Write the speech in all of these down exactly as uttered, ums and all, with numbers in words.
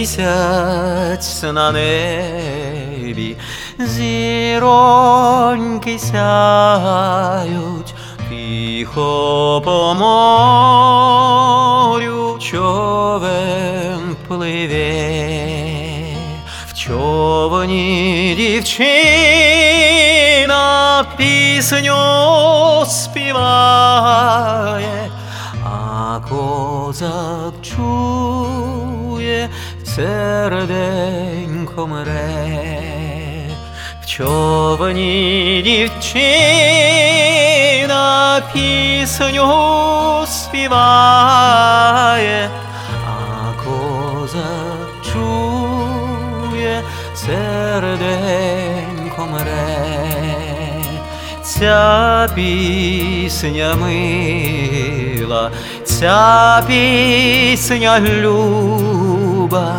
місяць на небі, зіроньки сяють, тихо по морю човен пливе. В човні дівчина пісню співає, а козак чує, серденько мре. В човні дівчина пісню співає, а козак чує, серденько мре. Ця пісня мила, ця пісня люба,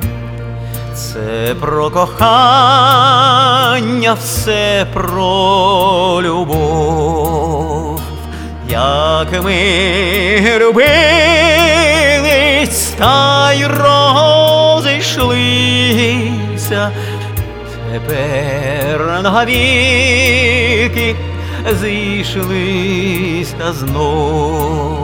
це про кохання, все про любов. Як ми любились, та й розійшлися, тепер навіки зійшлися знов.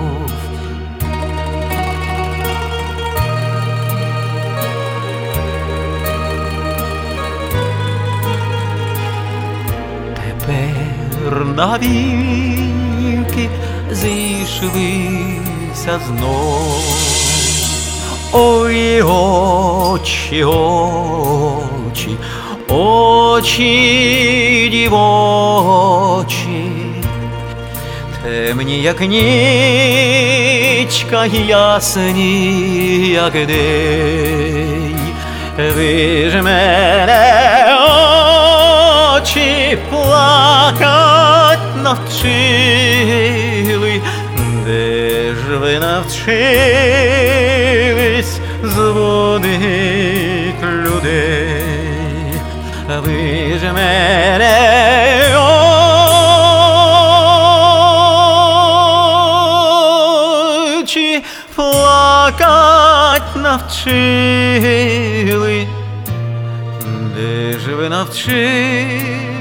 Тепер навіки зійшлися знов. Ой, очі, очі, очі дівочі, темні, як нічка, ясні, як день. Ви ж мене, очі, плакать навчили, де ж ви навчились зводить людей? Ви ж мене, очі, плакать навчили, де ж ви навчились